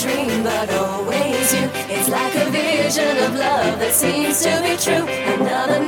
dream, but always you. It's like a vision of love that seems to be true. Another